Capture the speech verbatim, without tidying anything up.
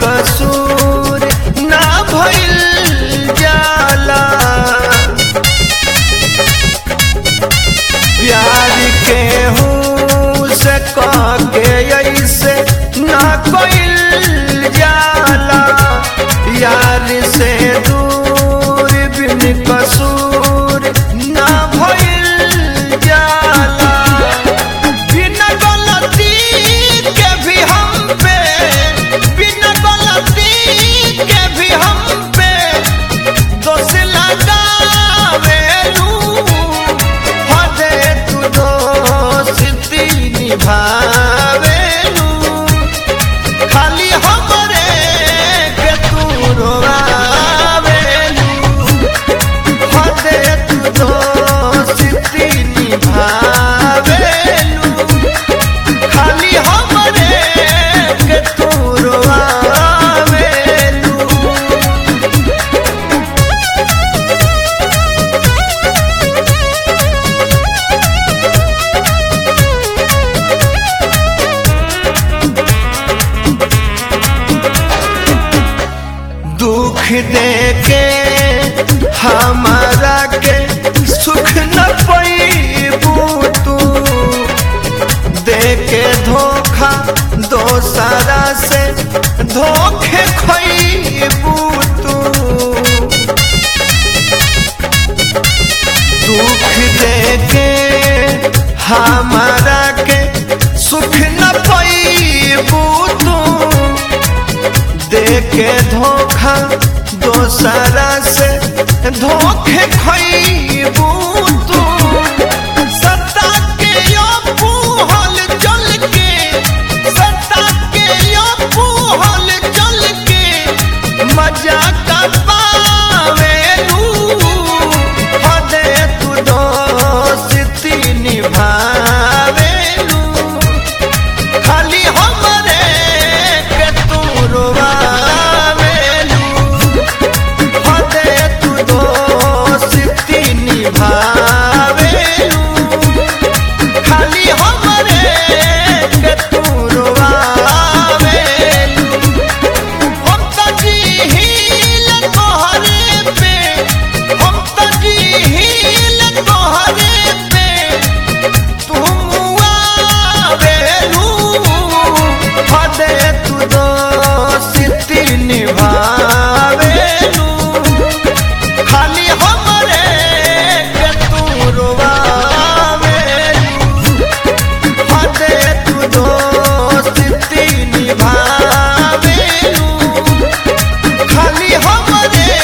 कसूर ना भइल जाला। प्यार के हूँ से के ऐसे ना कइल जाला। यार से दूर बिन कसूर ना भइल जाला। बिना गलती के भी हम पे बिना गलती के भी हम पे दोष लगावेलू। हदे तू दोस्ती निभावेलू। खाली हमरे के तू रोवावेलू। हदे तू दोस्ती निभावेलू। खाली हमरे के तू रोवावेलू। दुख देके हमारा के सुख न पैबू तू। देके धोखा दोसरा से धोखे खैबू तू। दुख देके हमारा के सुख न पैबू तू। देके धोखा दोसरा से धोखे खैबू तू। सत्ता के यो पूहल चल के सत्ता के यो पूहल चल के मजा का पावेलू। हदे तू दोस्ती निभावेलू। खाली हमरे के तू रोवावेलू। हदे तू दोस्ती निभावेलू। खाली हमरे के तू रोवावेलू। हम त जीहिल तोहरे पे हम त जीहिल तोहरे पे तू मुआवेलू। हदे तू दोस्ती निभावेलू। खाली हमरे के तू रोवावेलू। हदे तू दोस्ती निभावेलू। खाली हमरे